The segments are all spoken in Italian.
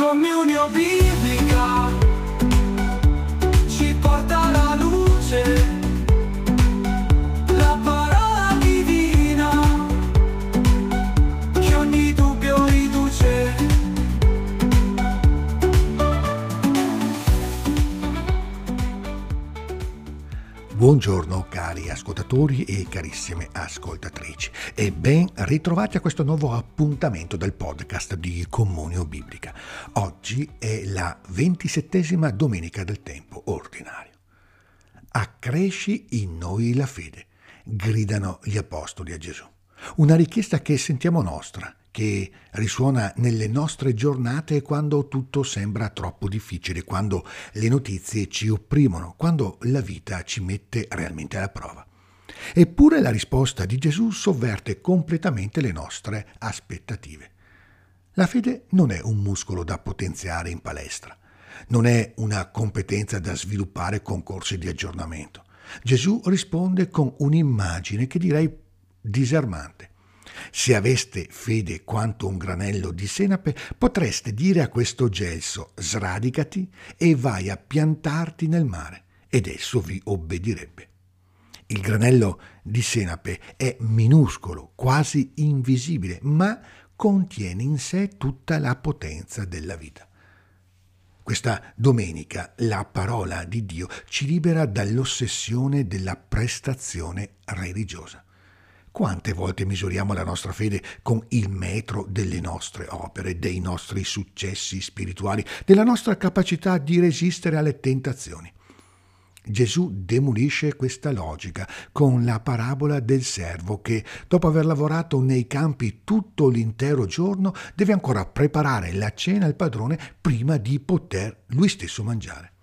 Comunio biblica ci porta alla luce, la parola divina che ogni dubbio riduce. Buongiorno cari ascoltatori e carissime ascoltatrici e ben ritrovati a questo nuovo appuntamento del podcast di Comunio Biblica. Oggi è la 27ª domenica del tempo ordinario. Accresci in noi la fede, gridano gli apostoli a Gesù. Una richiesta che sentiamo nostra, che risuona nelle nostre giornate quando tutto sembra troppo difficile, quando le notizie ci opprimono, quando la vita ci mette realmente alla prova. Eppure la risposta di Gesù sovverte completamente le nostre aspettative. La fede non è un muscolo da potenziare in palestra, non è una competenza da sviluppare con corsi di aggiornamento. Gesù risponde con un'immagine che direi disarmante. Se aveste fede quanto un granello di senape, potreste dire a questo gelso: sradicati e vai a piantarti nel mare, ed esso vi obbedirebbe. Il granello di senape è minuscolo, quasi invisibile, ma contiene in sé tutta la potenza della vita. Questa domenica la parola di Dio ci libera dall'ossessione della prestazione religiosa. Quante volte misuriamo la nostra fede con il metro delle nostre opere, dei nostri successi spirituali, della nostra capacità di resistere alle tentazioni? Gesù demolisce questa logica con la parabola del servo che, dopo aver lavorato nei campi tutto l'intero giorno, deve ancora preparare la cena al padrone prima di poter lui stesso mangiare.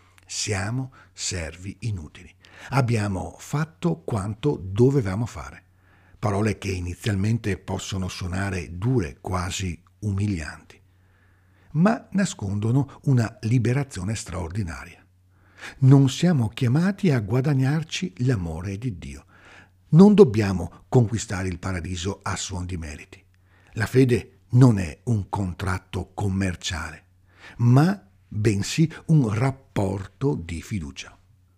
Siamo servi inutili. Abbiamo fatto quanto dovevamo fare. Parole che inizialmente possono suonare dure, quasi umilianti, ma nascondono una liberazione straordinaria. Non siamo chiamati a guadagnarci l'amore di Dio. Non dobbiamo conquistare il paradiso a suon di meriti. La fede non è un contratto commerciale, ma bensì un rapporto di fiducia.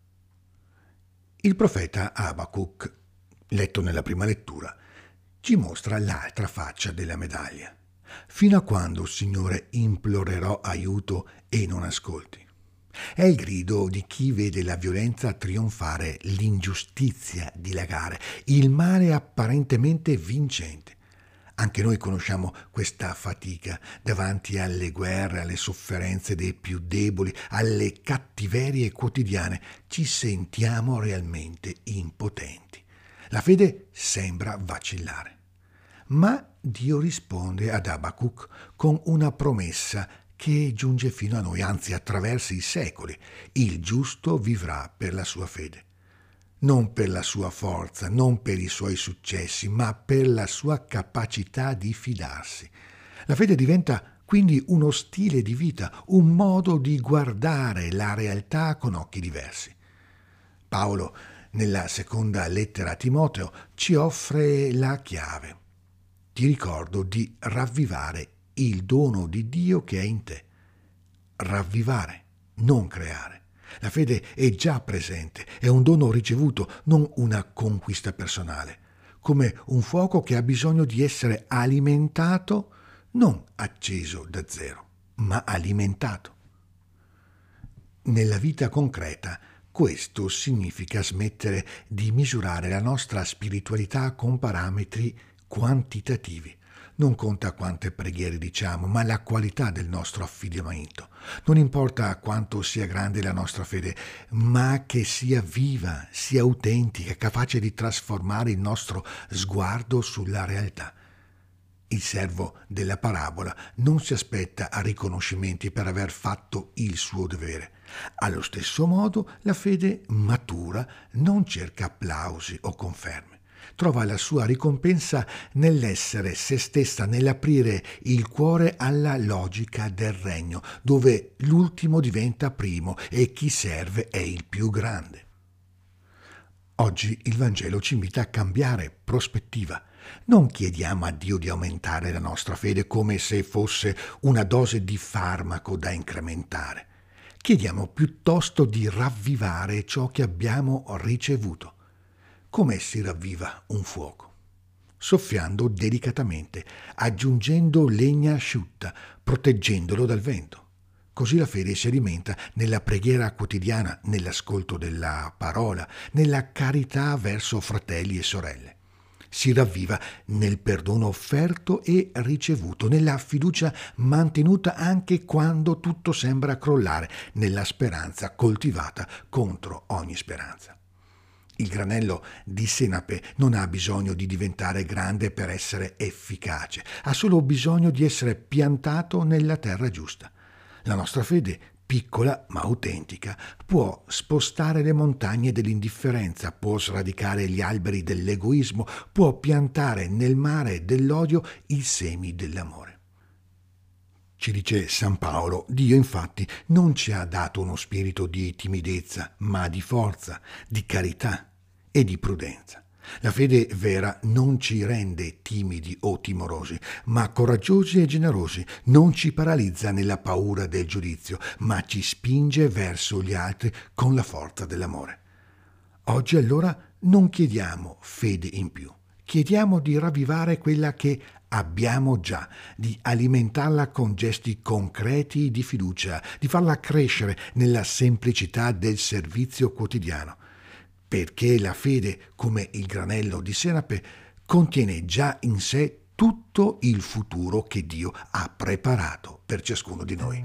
Il profeta Abacuc, letto nella prima lettura, ci mostra l'altra faccia della medaglia. Fino a quando, Signore, implorerò aiuto e non ascolti? È il grido di chi vede la violenza trionfare, l'ingiustizia dilagare, il male apparentemente vincente. Anche noi conosciamo questa fatica davanti alle guerre, alle sofferenze dei più deboli, alle cattiverie quotidiane. Ci sentiamo realmente impotenti. La fede sembra vacillare, ma Dio risponde ad Abacuc con una promessa che giunge fino a noi, anzi attraverso i secoli. Il giusto vivrà per la sua fede, non per la sua forza, non per i suoi successi, ma per la sua capacità di fidarsi. La fede diventa quindi uno stile di vita, un modo di guardare la realtà con occhi diversi. Paolo, nella seconda lettera a Timoteo, ci offre la chiave. Ti ricordo di ravvivare il dono di Dio che è in te. Ravvivare, non creare. La fede è già presente, è un dono ricevuto, non una conquista personale, come un fuoco che ha bisogno di essere alimentato, non acceso da zero, ma alimentato. Nella vita concreta, questo significa smettere di misurare la nostra spiritualità con parametri quantitativi. Non conta quante preghiere diciamo, ma la qualità del nostro affidamento. Non importa quanto sia grande la nostra fede, ma che sia viva, sia autentica, capace di trasformare il nostro sguardo sulla realtà. Il servo della parabola non si aspetta riconoscimenti per aver fatto il suo dovere. Allo stesso modo, la fede matura non cerca applausi o conferme. Trova la sua ricompensa nell'essere se stessa, nell'aprire il cuore alla logica del regno, dove l'ultimo diventa primo e chi serve è il più grande. Oggi il Vangelo ci invita a cambiare prospettiva, Non chiediamo a Dio di aumentare la nostra fede come se fosse una dose di farmaco da incrementare. Chiediamo piuttosto di ravvivare ciò che abbiamo ricevuto. Come si ravviva un fuoco? Soffiando delicatamente, aggiungendo legna asciutta, proteggendolo dal vento. Così la fede si alimenta nella preghiera quotidiana, nell'ascolto della parola, nella carità verso fratelli e sorelle. Si ravviva nel perdono offerto e ricevuto, nella fiducia mantenuta anche quando tutto sembra crollare, nella speranza coltivata contro ogni speranza. Il granello di senape non ha bisogno di diventare grande per essere efficace, ha solo bisogno di essere piantato nella terra giusta. La nostra fede, piccola ma autentica, può spostare le montagne dell'indifferenza, può sradicare gli alberi dell'egoismo, può piantare nel mare dell'odio i semi dell'amore. Ci dice San Paolo, Dio infatti non ci ha dato uno spirito di timidezza, ma di forza, di carità e di prudenza. La fede vera non ci rende timidi o timorosi, ma coraggiosi e generosi, non ci paralizza nella paura del giudizio, ma ci spinge verso gli altri con la forza dell'amore. Oggi allora non chiediamo fede in più, chiediamo di ravvivare quella che abbiamo già, di alimentarla con gesti concreti di fiducia, di farla crescere nella semplicità del servizio quotidiano. Perché la fede, come il granello di senape, contiene già in sé tutto il futuro che Dio ha preparato per ciascuno di noi.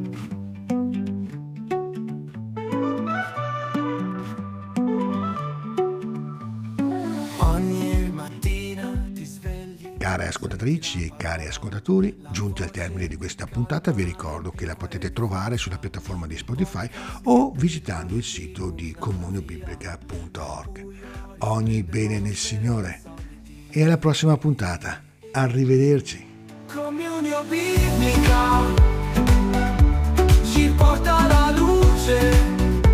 Ogni mattina ti svegli. Care ascoltatrici e cari ascoltatori, giunti al termine di questa puntata, vi ricordo che la potete trovare sulla piattaforma di Spotify o visitando il sito di comuniobiblica.org. Ogni bene nel Signore e alla prossima puntata. Arrivederci. Comunio biblica ci porta alla luce.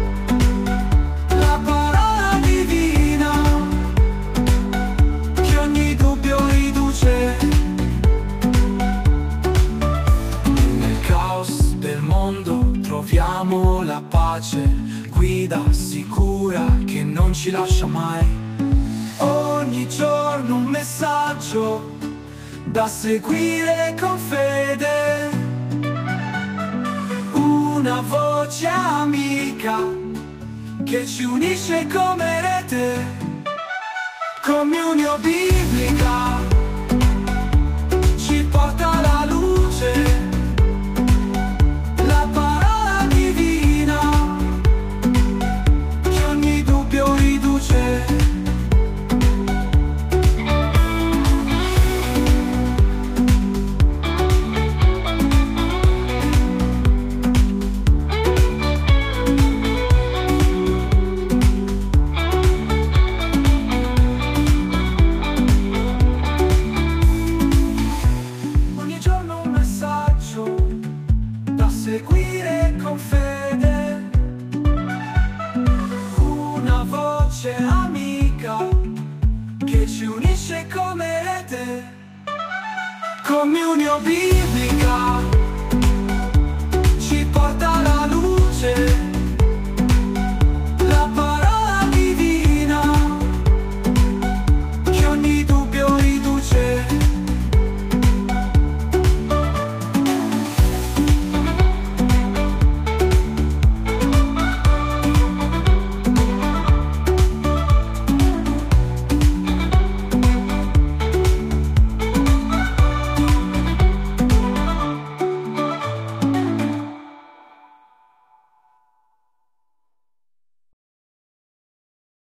La parola divina che ogni dubbio riduce. Nel caos del mondo troviamo la pace, guida sicura che non ci lascia mai. Ogni giorno un messaggio da seguire con fede, una voce amica che ci unisce come rete. Comunio biblica ci porta alla luce. La parola divina che ogni dubbio riduce. Seguire con fede, una voce amica che ci unisce come rete. Comunio biblica